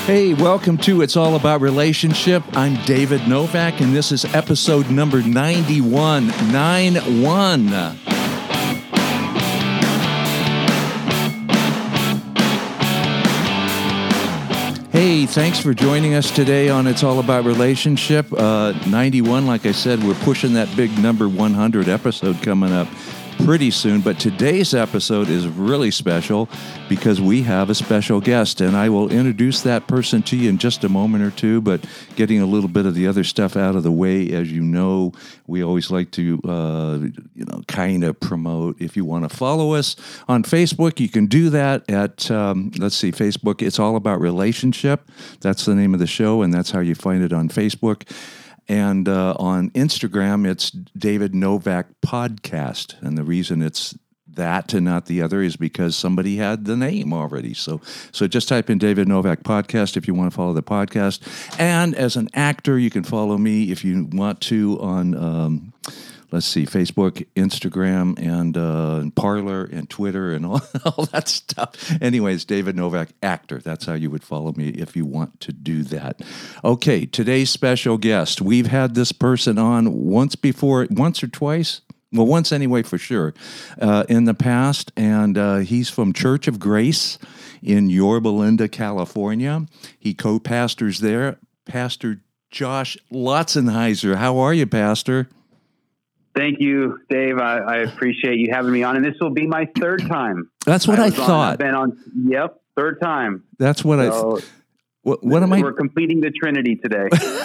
Hey, welcome to It's All About Relationship. I'm David Novak, and this is episode number 91. 91. Hey, thanks for joining us today on It's All About Relationship. 91, like I said, we're pushing that big number 100 episode coming up pretty soon, but today's episode is really special because we have a special guest, and I will introduce that person to you in just a moment or two, but getting a little bit of the other stuff out of the way. As you know, we always like to, kind of promote. If you want to follow us on Facebook, you can do that at, Facebook, It's All About Relationship. That's the name of the show, and that's how you find it on Facebook. And on Instagram, it's David Novak Podcast. And the reason it's that and not the other is because somebody had the name already. So just type in David Novak Podcast if you want to follow the podcast. And as an actor, you can follow me if you want to on Facebook, Instagram, and Parler, and Twitter, and all that stuff. Anyways, David Novak, actor. That's how you would follow me if you want to do that. Okay, today's special guest. We've had this person on once or twice. Well, once anyway, for sure, in the past. And he's from Church of Grace in Yorba Linda, California. He co-pastors there. Pastor Josh Lotzenheiser. How are you, Pastor? Thank you, Dave. I appreciate you having me on, and this will be my third time. That's what I thought. I've been on, third time. That's what What am I? We're completing the Trinity today.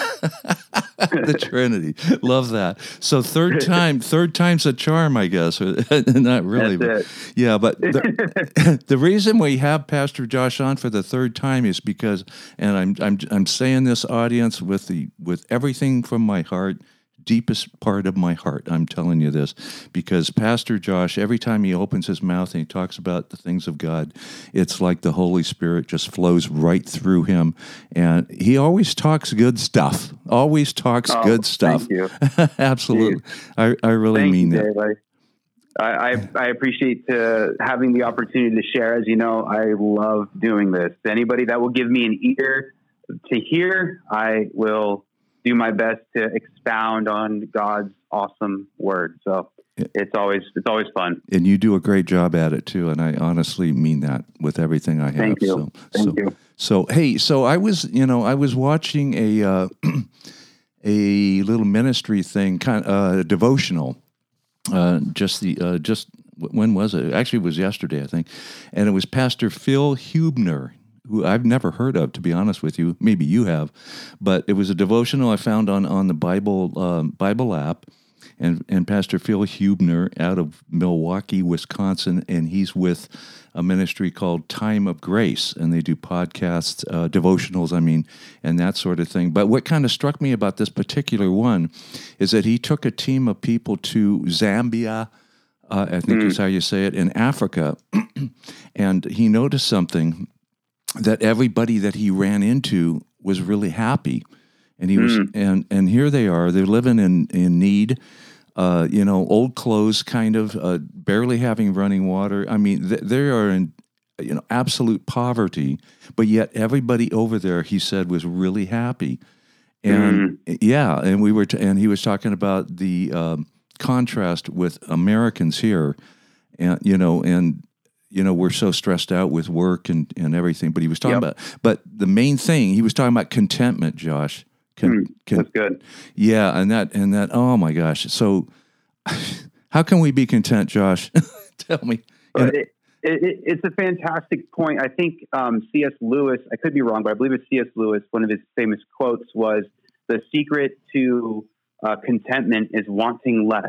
The Trinity. Love that. So third time's a charm, I guess. Not really. That's it. Yeah, but the reason we have Pastor Josh on for the third time is because, and I'm saying this, audience, with everything from my heart, deepest part of my heart, I'm telling you this, because Pastor Josh, every time he opens his mouth and he talks about the things of God, it's like the Holy Spirit just flows right through him, and he always talks good stuff. Good stuff. Thank you. Absolutely. I really mean that. I appreciate having the opportunity to share. As you know, I love doing this. Anybody that will give me an ear to hear, I will do my best to expound on God's awesome word. So it's always fun. And you do a great job at it too. And I honestly mean that with everything I have. Thank you. Thank you. So, hey, I was watching a little ministry thing, kind of devotional. When was it? Actually, it was yesterday, I think. And it was Pastor Phil Huebner, who I've never heard of, to be honest with you. Maybe you have, but it was a devotional I found on the Bible app, and Pastor Phil Huebner out of Milwaukee, Wisconsin, and he's with a ministry called Time of Grace, and they do podcasts, devotionals, and that sort of thing. But what kind of struck me about this particular one is that he took a team of people to Zambia, I think is how you say it, in Africa, and he noticed something, that everybody that he ran into was really happy. And he was, and here they are, they're living in need, old clothes, kind of, barely having running water. They are in, absolute poverty, but yet everybody over there, he said, was really happy. And and and he was talking about the contrast with Americans here, and we're so stressed out with work and everything, but he was talking but the main thing, he was talking about contentment, Josh. That's good. Yeah. And that, oh my gosh. So how can we be content, Josh? Tell me. It's a fantastic point. I think C.S. Lewis, I could be wrong, but I believe it's C.S. Lewis, one of his famous quotes was, "The secret to contentment is wanting less."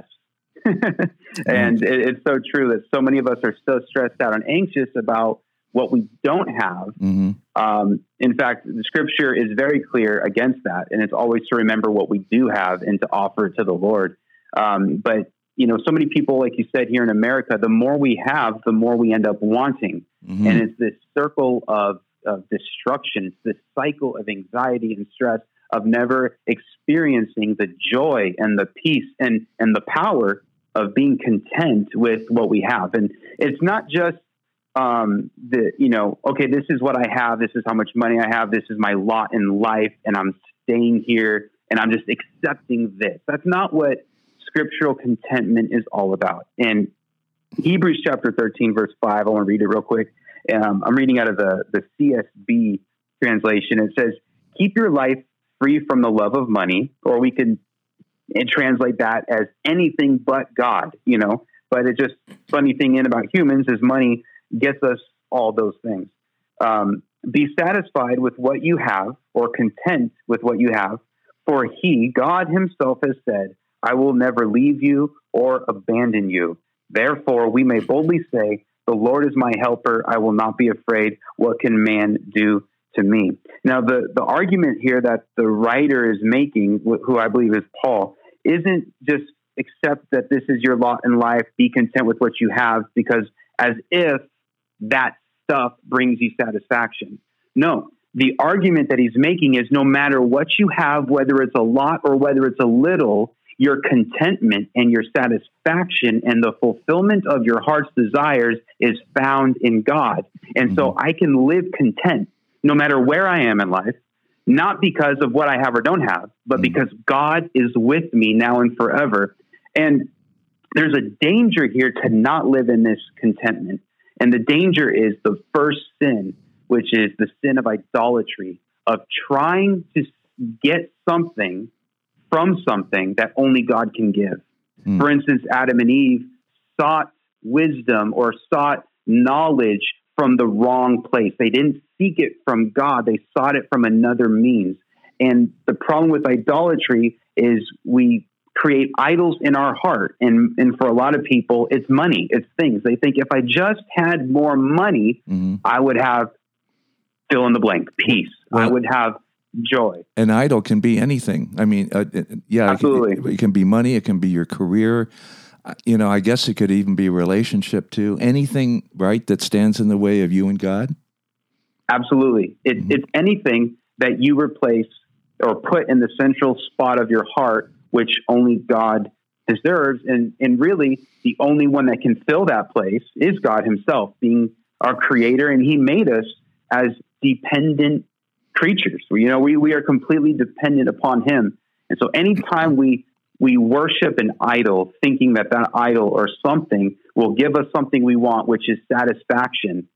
And it's so true that so many of us are so stressed out and anxious about what we don't have. In fact, the scripture is very clear against that. And it's always to remember what we do have and to offer to the Lord. But so many people, like you said, here in America, the more we have, the more we end up wanting. And it's this circle of destruction. It's this cycle of anxiety and stress of never experiencing the joy and the peace and the power of being content with what we have. And it's not just okay, this is what I have. This is how much money I have. This is my lot in life, and I'm staying here, and I'm just accepting this. That's not what scriptural contentment is all about. And Hebrews chapter 13, verse 5, I want to read it real quick. I'm reading out of the CSB translation. It says, keep your life free from the love of money, or we can translate that as anything but God, But it's just funny thing about humans is money gets us all those things. Be satisfied with what you have, or content with what you have, for he, God himself, has said, I will never leave you or abandon you. Therefore, we may boldly say, the Lord is my helper. I will not be afraid. What can man do to me? Now, the argument here that the writer is making, who I believe is Paul, isn't just accept that this is your lot in life, be content with what you have, because as if that stuff brings you satisfaction. No, the argument that he's making is no matter what you have, whether it's a lot or whether it's a little, your contentment and your satisfaction and the fulfillment of your heart's desires is found in God. And so I can live content no matter where I am in life, not because of what I have or don't have, but because God is with me now and forever. And there's a danger here to not live in this contentment. And the danger is the first sin, which is the sin of idolatry, of trying to get something from something that only God can give. For instance, Adam and Eve sought wisdom or sought knowledge from the wrong place. They didn't seek it from God. They sought it from another means. And the problem with idolatry is we create idols in our heart. And for a lot of people, it's money, it's things. They think if I just had more money, I would have fill in the blank, peace. Well, I would have joy. An idol can be anything. I mean, absolutely. It can be money. It can be your career. I guess it could even be a relationship too. Anything, right, that stands in the way of you and God? Absolutely. It's anything that you replace or put in the central spot of your heart, which only God deserves. And really, the only one that can fill that place is God himself, being our creator. And he made us as dependent creatures. We are completely dependent upon him. And so anytime we worship an idol, thinking that idol or something will give us something we want, which is satisfaction,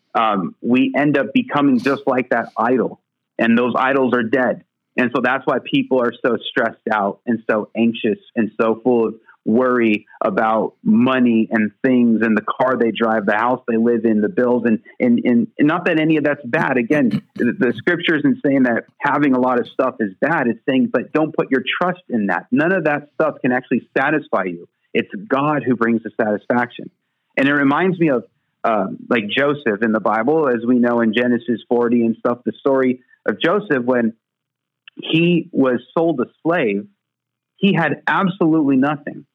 we end up becoming just like that idol. And those idols are dead. And so that's why people are so stressed out and so anxious and so full of worry about money and things and the car they drive, the house they live in, the bills. And not that any of that's bad. Again, the scripture isn't saying that having a lot of stuff is bad. It's saying, but don't put your trust in that. None of that stuff can actually satisfy you. It's God who brings the satisfaction. And it reminds me of like Joseph in the Bible, as we know in Genesis 40 and stuff, the story of Joseph when he was sold a slave. He had absolutely nothing.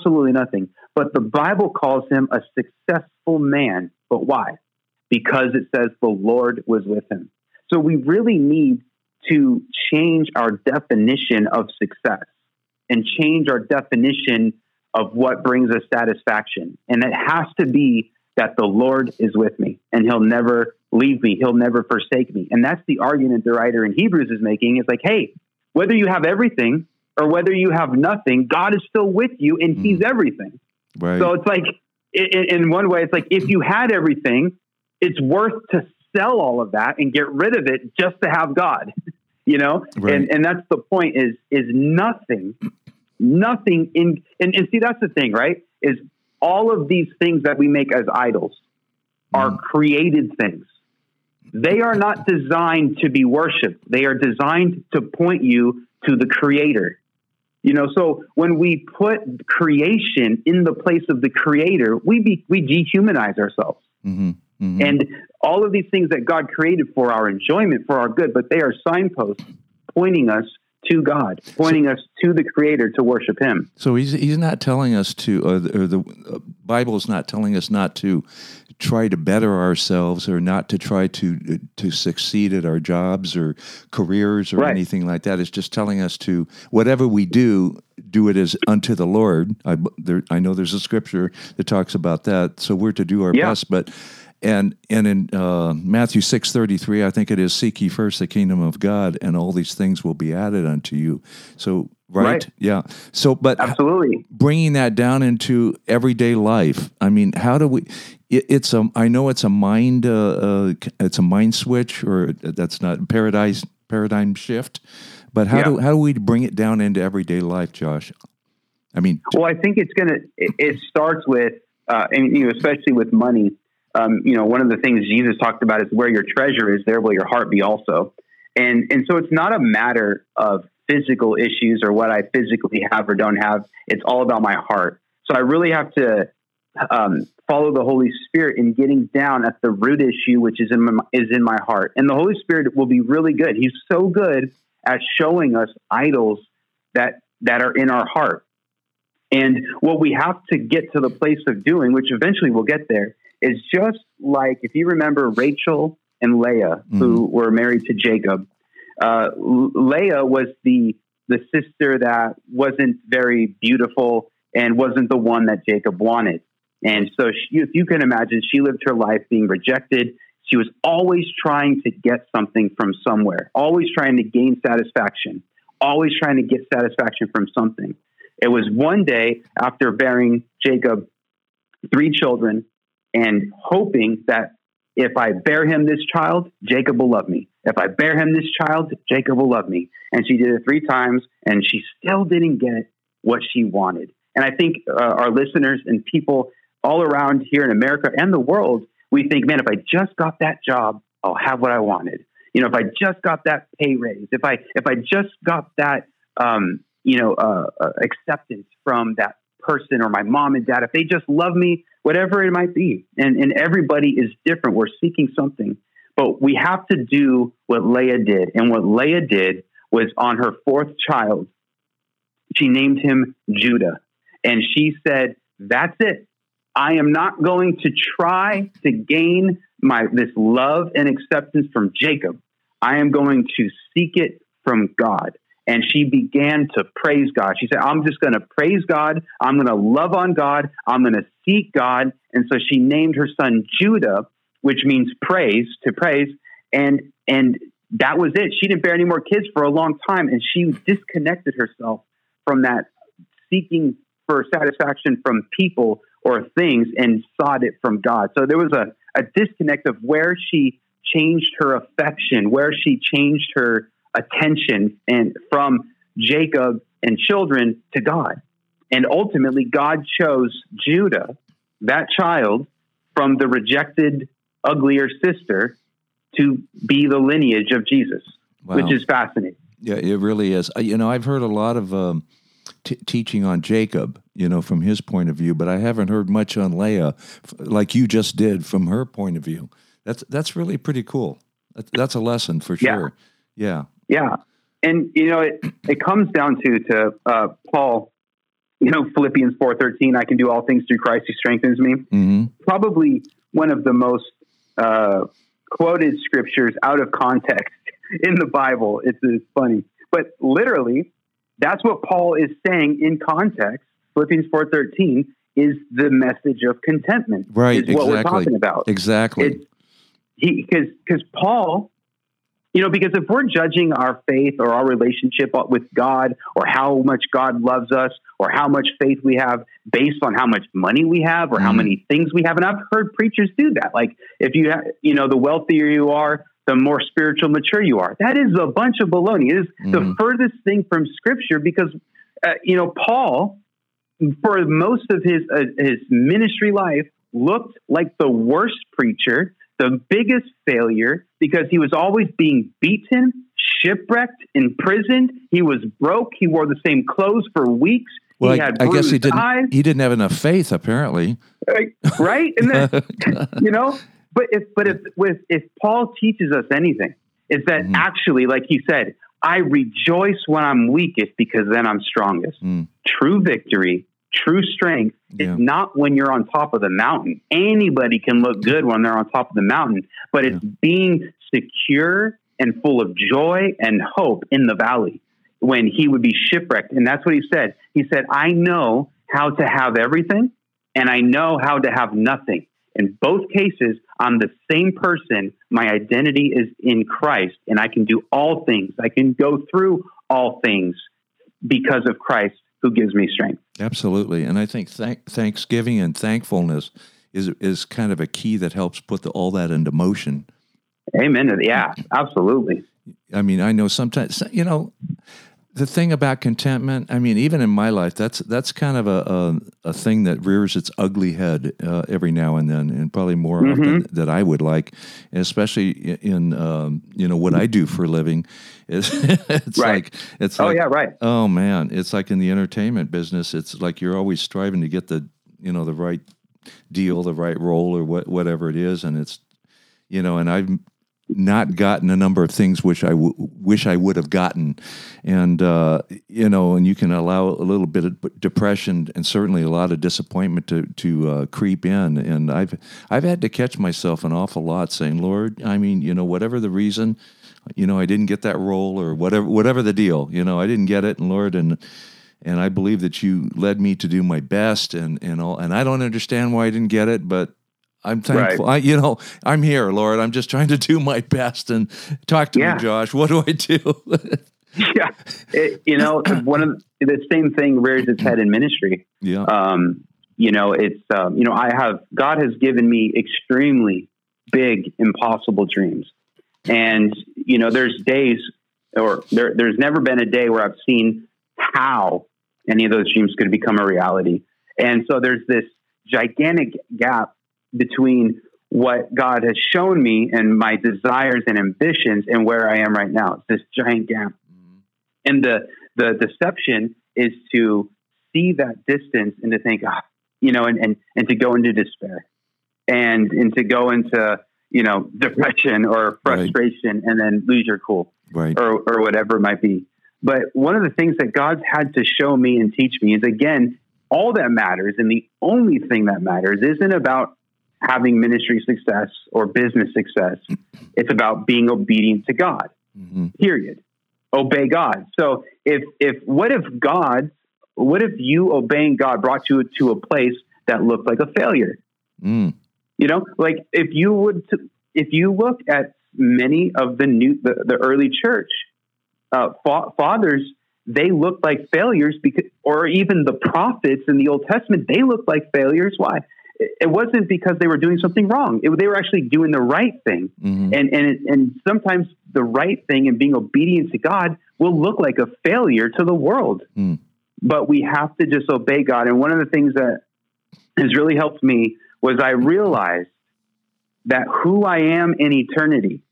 But the Bible calls him a successful man. But why? Because it says the Lord was with him. So we really need to change our definition of success and change our definition of what brings us satisfaction. And it has to be that the Lord is with me and he'll never leave me. He'll never forsake me. And that's the argument the writer in Hebrews is making. It's like, hey, whether you have everything or whether you have nothing, God is still with you and he's everything. Right. So it's like, in one way, it's like if you had everything, it's worth to sell all of that and get rid of it just to have God, Right. And that's the point is nothing in, and see, that's the thing, right? Is all of these things that we make as idols are created things. They are not designed to be worshiped. They are designed to point you to the creator. So when we put creation in the place of the creator, we dehumanize ourselves. And all of these things that God created for our enjoyment, for our good, but they are signposts pointing us to God, pointing us to the creator to worship him. So he's not telling us to, or the Bible is not telling us not to try to better ourselves or not to try to succeed at our jobs or careers or anything like that. It's just telling us to, whatever we do it as unto the Lord. I know there's a scripture that talks about that. So we're to do our best, but And in Matthew 6:33, I think it is, seek ye first the kingdom of God, and all these things will be added unto you. So, right? Yeah. So, but absolutely, bringing that down into everyday life. I mean, how do we? I know it's a mind switch, or that's not paradigm shift. But how do we bring it down into everyday life, Josh? I mean, well, I think it starts with, and especially with money. One of the things Jesus talked about is where your treasure is, there will your heart be also. And so it's not a matter of physical issues or what I physically have or don't have. It's all about my heart. So I really have to follow the Holy Spirit in getting down at the root issue, which is in my heart. And the Holy Spirit will be really good. He's so good at showing us idols that are in our heart. And what we have to get to the place of doing, which eventually we'll get there, is just like, if you remember Rachel and Leah, who were married to Jacob. Leah was the sister that wasn't very beautiful and wasn't the one that Jacob wanted. And so if you can imagine, she lived her life being rejected. She was always trying to get something from somewhere, always trying to gain satisfaction, always trying to get satisfaction from something. It was one day after bearing Jacob 3 children and hoping that if I bear him this child, Jacob will love me. If I bear him this child, Jacob will love me. And she did it 3 times, and she still didn't get what she wanted. And I think our listeners and people all around here in America and the world, we think, man, if I just got that job, I'll have what I wanted. If I just got that pay raise, if I just got that, acceptance from that person or my mom and dad, if they just love me, whatever it might be. And everybody is different. We're seeking something, but we have to do what Leah did. And what Leah did was, on her 4th child, she named him Judah. And she said, that's it. I am not going to try to gain this love and acceptance from Jacob. I am going to seek it from God. And she began to praise God. She said, I'm just going to praise God. I'm going to love on God. I'm going to seek God. And so she named her son Judah, which means praise, to praise. And that was it. She didn't bear any more kids for a long time. And she disconnected herself from that seeking for satisfaction from people or things and sought it from God. So there was a disconnect of where she changed her affection, where she changed her attention, and from Jacob and children to God. And ultimately, God chose Judah, that child, from the rejected, uglier sister, to be the lineage of Jesus, which is fascinating. Yeah, it really is. I've heard a lot of teaching on Jacob, from his point of view, but I haven't heard much on Leah, like you just did, from her point of view. That's really pretty cool. That's a lesson for sure. Yeah. Yeah. And, it comes down to Paul, Philippians 4:13, I can do all things through Christ who strengthens me. Mm-hmm. Probably one of the most quoted scriptures out of context in the Bible. It's funny. But literally, that's what Paul is saying in context. Philippians 4:13 is the message of contentment. Right, is what we're talking about. Exactly. Because Paul... because if we're judging our faith or our relationship with God, or how much God loves us, or how much faith we have based on how much money we have, or how many things we have, and I've heard preachers do that. Like, if you have, the wealthier you are, the more spiritual mature you are. That is a bunch of baloney. It is the furthest thing from Scripture, because Paul, for most of his ministry life, looked like the worst preacher, the biggest failure, because he was always being beaten, shipwrecked, imprisoned. He was broke. He wore the same clothes for weeks. Well, he had I guess he eyes. didn't have enough faith, apparently. Right? And then, but if Paul teaches us anything, is that actually, like he said, I rejoice when I'm weakest, because then I'm strongest. True victory, true strength is not when you're on top of the mountain. Anybody can look good when they're on top of the mountain, but it's being secure and full of joy and hope in the valley when he would be shipwrecked. And that's what he said. He said, I know how to have everything, and I know how to have nothing. In both cases, I'm the same person. My identity is in Christ, and I can do all things. I can go through all things because of Christ who gives me strength. Absolutely. And I think thanksgiving and thankfulness is kind of a key that helps put all that into motion. Amen. Yeah, absolutely. I mean, I know sometimes, the thing about contentment, I mean, even in my life, that's kind of a thing that rears its ugly head every now and then, and probably more often than I would like, and especially in what I do for a living. It's right. Oh man, it's like in the entertainment business. It's like you're always striving to get the right deal, the right role, or whatever it is, and it's and I've not gotten a number of things which I wish I would have gotten, and and you can allow a little bit of depression and certainly a lot of disappointment to creep in. And I've had to catch myself an awful lot saying, Lord, I mean, whatever the reason, I didn't get that role or whatever the deal, I didn't get it, and Lord, and I believe that you led me to do my best, and all, and I don't understand why I didn't get it, but I'm thankful. Right. I'm here, Lord. I'm just trying to do my best. And talk to me, Josh. What do I do? One of the same thing rears its head in ministry. Yeah. God has given me extremely big, impossible dreams, and there's days, or there's never been a day where I've seen how any of those dreams could become a reality. And so there's this gigantic gap between what God has shown me and my desires and ambitions and where I am right now. It's this giant gap. And the deception is to see that distance and to think, and to go into despair and to go into, depression or frustration, and then lose your cool, or whatever it might be. But one of the things that God's had to show me and teach me is, again, all that matters, and the only thing that matters isn't about having ministry success or business success. It's about being obedient to God, period. Obey God. So what if you obeying God brought you to a place that looked like a failure? Like if you look at many of the early church, fathers, they looked like failures or even the prophets in the Old Testament, they looked like failures. Why? It wasn't because they were doing something wrong. They were actually doing the right thing. And sometimes the right thing and being obedient to God will look like a failure to the world. But we have to just obey God. And one of the things that has really helped me was I realized that who I am in eternity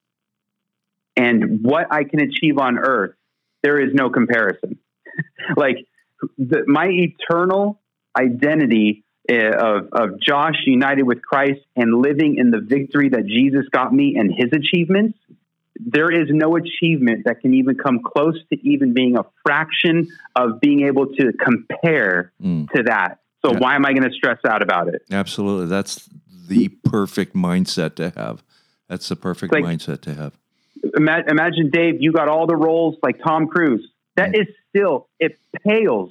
and what I can achieve on earth, there is no comparison. Like my eternal identity of Josh united with Christ and living in the victory that Jesus got me and his achievements, there is no achievement that can even come close to even being a fraction of being able to compare to that. So why am I going to stress out about it? Absolutely. That's the perfect mindset to have. That's the perfect mindset to have. Imagine, Dave, you got all the roles like Tom Cruise. That is still, it pales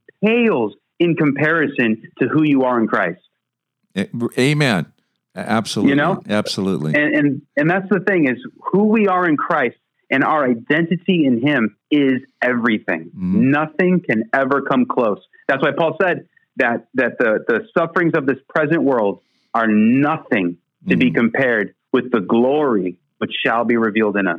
in comparison to who you are in Christ. Amen. Absolutely. Absolutely. And that's the thing, is who we are in Christ and our identity in him is everything. Nothing can ever come close. That's why Paul said that the sufferings of this present world are nothing to be compared with the glory which shall be revealed in us.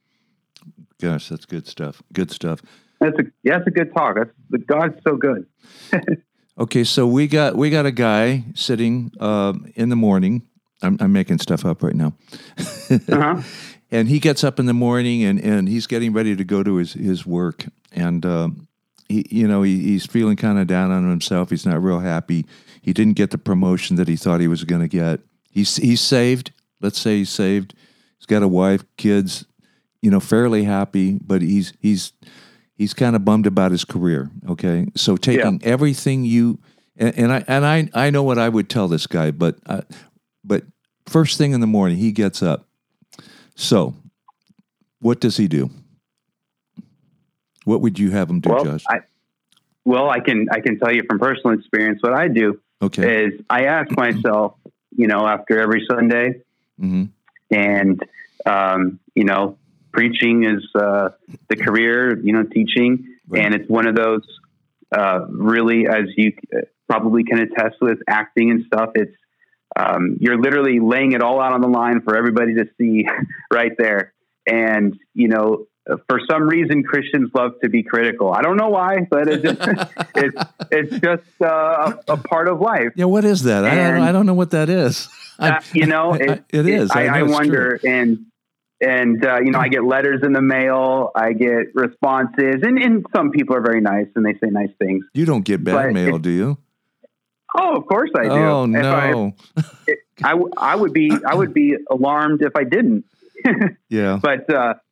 Gosh, that's good stuff. Good stuff. That's a good talk. God's so good. Okay, so we got a guy sitting in the morning. I'm making stuff up right now. And he gets up in the morning and he's getting ready to go to his work. And he's feeling kind of down on himself. He's not real happy. He didn't get the promotion that he thought he was going to get. He's saved. Let's say he's saved. He's got a wife, kids, fairly happy, but he's kind of bummed about his career. Okay, so taking everything I know what I would tell this guy, but first thing in the morning he gets up. So, what does he do? What would you have him do, Josh? I can tell you from personal experience what I do. Okay. Is I ask myself, after every Sunday. Mm-hmm. And, preaching is the career, teaching. Right. And it's one of those really, as you probably can attest with, acting and stuff. It's you're literally laying it all out on the line for everybody to see right there. And, for some reason, Christians love to be critical. I don't know why, but it's just a part of life. Yeah, what is that? I don't know what that is. It is. I wonder. True. And I get letters in the mail. I get responses, and some people are very nice and they say nice things. You don't get bad mail, do you? Oh, of course I do. Oh no! I would be alarmed if I didn't. Yeah. But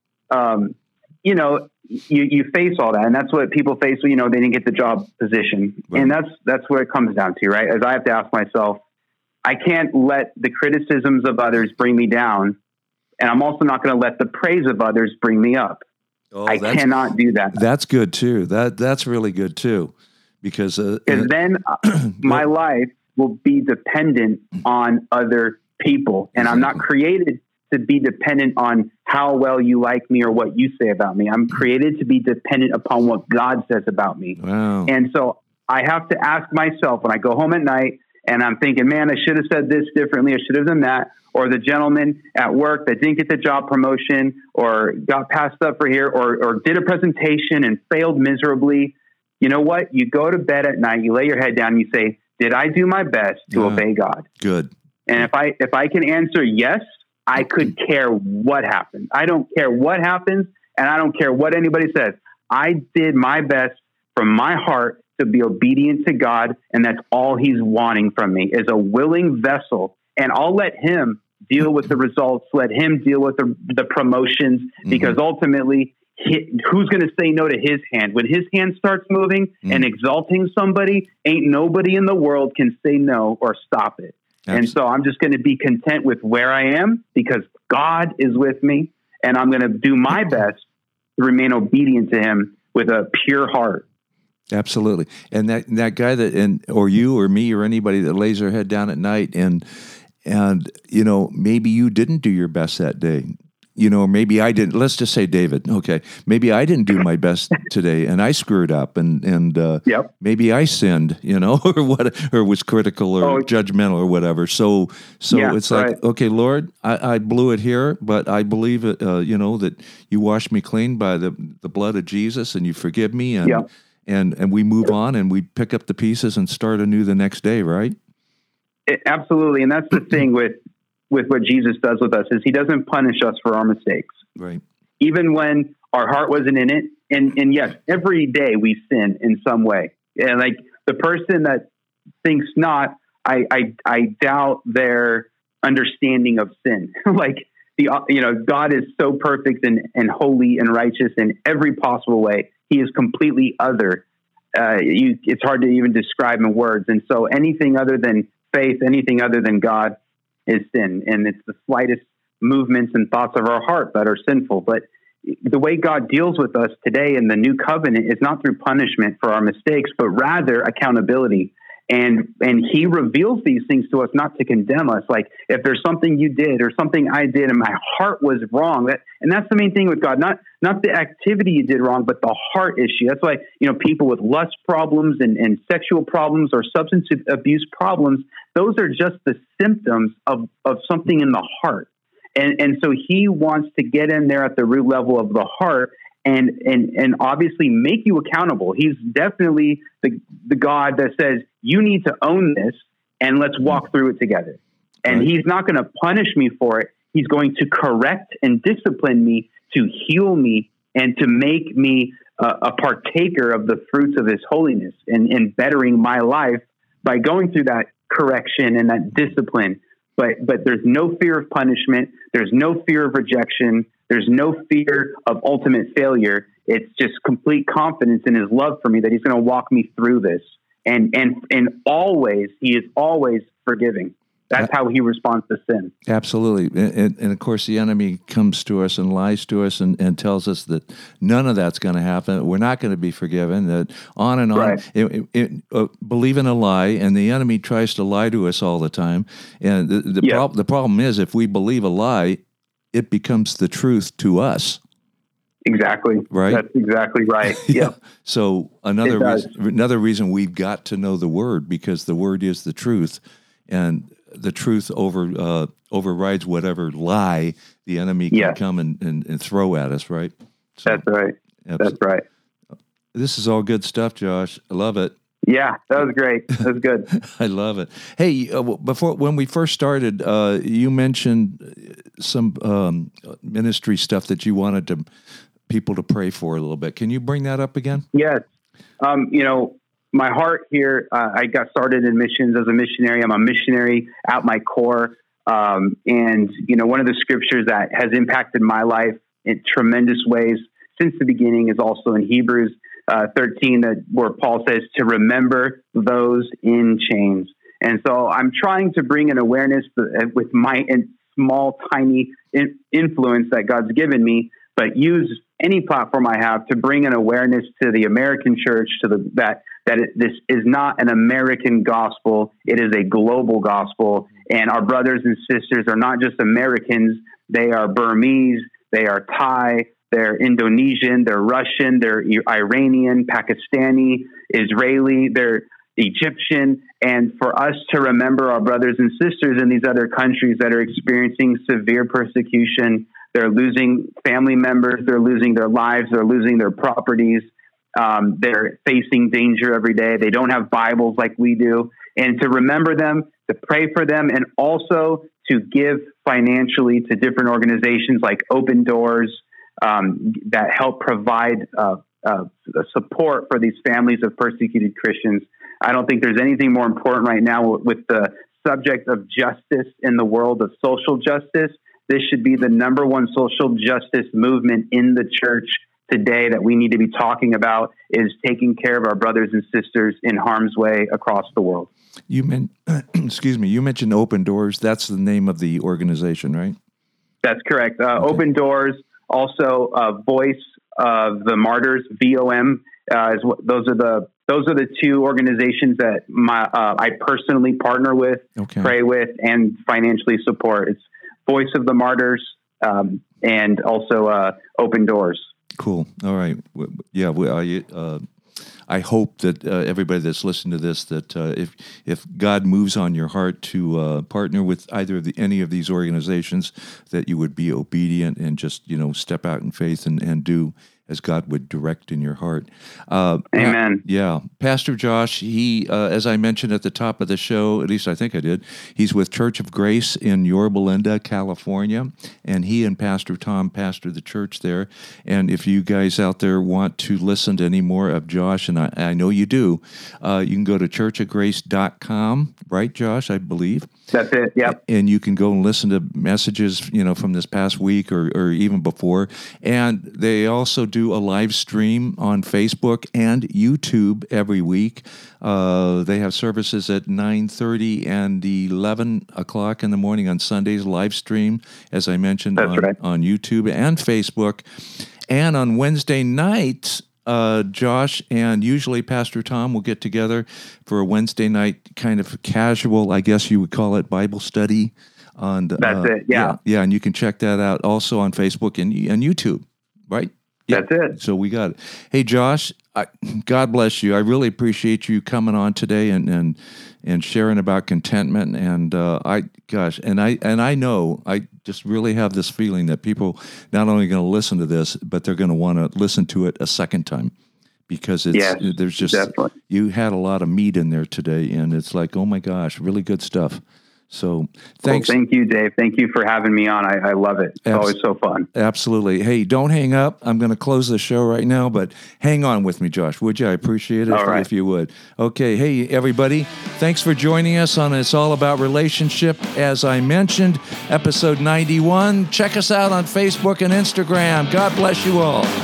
you face all that, and that's what people face when they didn't get the job position, right. And that's what it comes down to, right? As I have to ask myself, I can't let the criticisms of others bring me down, and I'm also not going to let the praise of others bring me up. Oh, I cannot do that. That's good too. That's really good too, because then my life will be dependent on other people, and exactly. I'm not created to be dependent on how well you like me or what you say about me. I'm created to be dependent upon what God says about me. Wow. And so I have to ask myself when I go home at night and I'm thinking, man, I should have said this differently. I should have done that. Or the gentleman at work that didn't get the job promotion or got passed up for here or did a presentation and failed miserably. You know what? You go to bed at night, you lay your head down and you say, did I do my best to obey God? Good. And if I can answer yes, I could care what happens. I don't care what happens, and I don't care what anybody says. I did my best from my heart to be obedient to God, and that's all He's wanting from me is a willing vessel. And I'll let Him deal with the results, let Him deal with the promotions, because ultimately, who's going to say no to His hand? When His hand starts moving and exalting somebody, ain't nobody in the world can say no or stop it. Absolutely. And so I'm just going to be content with where I am because God is with me, and I'm going to do my best to remain obedient to Him with a pure heart. Absolutely. And that guy or you or me or anybody that lays their head down at night and maybe you didn't do your best that day. Maybe I didn't. Let's just say David. Okay, maybe I didn't do my best today, and I screwed up, and yep. Maybe I sinned, or was critical or judgmental or whatever. So it's like, right. Okay, Lord, I blew it here, but I believe it. That you washed me clean by the blood of Jesus, and you forgive me, and yep. and we move on, and we pick up the pieces and start anew the next day, right? Absolutely, and that's the thing with what Jesus does with us is He doesn't punish us for our mistakes. Right. Even when our heart wasn't in it. And yes, every day we sin in some way. And like the person that thinks not, I doubt their understanding of sin. Like God is so perfect and holy and righteous in every possible way. He is completely other. It's hard to even describe in words. And so anything other than faith, anything other than God, is sin, and it's the slightest movements and thoughts of our heart that are sinful. But the way God deals with us today in the new covenant is not through punishment for our mistakes, but rather accountability. And He reveals these things to us not to condemn us. Like if there's something you did or something I did and my heart was wrong, and that's the main thing with God, not the activity you did wrong, but the heart issue. That's why, people with lust problems and sexual problems or substance abuse problems, those are just the symptoms of something in the heart. And so He wants to get in there at the root level of the heart and obviously make you accountable. He's definitely the God that says, you need to own this and let's walk through it together. And right. He's not going to punish me for it. He's going to correct and discipline me to heal me and to make me a partaker of the fruits of His holiness and bettering my life by going through that correction and that discipline. But there's no fear of punishment. There's no fear of rejection. There's no fear of ultimate failure. It's just complete confidence in His love for me that He's going to walk me through this. And always, He is always forgiving. That's how he responds to sin. Absolutely. And of course, the enemy comes to us and lies to us and tells us that none of that's going to happen. We're not going to be forgiven, that on and on. Right. Believe in a lie, and the enemy tries to lie to us all the time. And the problem is, if we believe a lie, it becomes the truth to us. Exactly. Right. That's exactly right. Yeah. So another reason we've got to know the Word, because the Word is the truth, and the truth overrides whatever lie the enemy can come and throw at us. Right. So, that's right. That's right. This is all good stuff, Josh. I love it. Yeah, that was great. That was good. I love it. Hey, when we first started, you mentioned some ministry stuff that you wanted people to pray for a little bit. Can you bring that up again? Yes. My heart here, I got started in missions as a missionary. I'm a missionary at my core. And, one of the scriptures that has impacted my life in tremendous ways since the beginning is also in Hebrews 13, where Paul says to remember those in chains. And so I'm trying to bring an awareness with my small, tiny influence that God's given me, but use any platform I have to bring an awareness to the American church, this is not an American gospel. It is a global gospel. And our brothers and sisters are not just Americans. They are Burmese. They are Thai. They're Indonesian. They're Russian. They're Iranian, Pakistani, Israeli. They're Egyptian. And for us to remember our brothers and sisters in these other countries that are experiencing severe persecution, they're losing family members, they're losing their lives, they're losing their properties. They're facing danger every day. They don't have Bibles like we do. And to remember them, to pray for them, and also to give financially to different organizations like Open Doors that help provide support for these families of persecuted Christians. I don't think there's anything more important right now with the subject of justice in the world of social justice. This should be the number one social justice movement in the church today that we need to be talking about, is taking care of our brothers and sisters in harm's way across the world. You mentioned Open Doors. That's the name of the organization, right? That's correct. Okay. Open Doors, also Voice of the Martyrs, VOM. Those are the two organizations that I personally partner with, pray with, and financially support. It's Voice of the Martyrs, and also Open Doors. Cool. All right. Yeah. I hope that everybody that's listening to this, that if God moves on your heart to partner with either of any of these organizations, that you would be obedient and just step out in faith and do as God would direct in your heart. Amen. Pastor Josh, he, as I mentioned at the top of the show, at least I think I did, he's with Church of Grace in Yorba Linda, California, and he and Pastor Tom pastor the church there. And if you guys out there want to listen to any more of Josh, and I know you do, you can go to churchofgrace.com, right, Josh, I believe? That's it, yep. And you can go and listen to messages, from this past week or even before. And they also do a live stream on Facebook and YouTube every week. They have services at 9:30 and 11 o'clock in the morning on Sundays, live stream, as I mentioned, on YouTube and Facebook. And on Wednesday nights, Josh and usually Pastor Tom will get together for a Wednesday night kind of casual, I guess you would call it, Bible study. That's it, yeah. Yeah, and you can check that out also on Facebook and YouTube, right? That's it. So we got it. Hey, Josh, God bless you. I really appreciate you coming on today and sharing about contentment. And I know I just really have this feeling that people not only going to listen to this, but they're going to want to listen to it a second time, because there's just definitely. You had a lot of meat in there today, and it's like, oh my gosh, really good stuff. So thanks. Well, thank you, Dave. Thank you for having me on. I love it. It's always so fun. Absolutely. Hey, don't hang up. I'm going to close the show right now, but hang on with me, Josh, would you? I appreciate it if you would. Okay. Hey, everybody. Thanks for joining us on It's All About Relationship. As I mentioned, episode 91. Check us out on Facebook and Instagram. God bless you all.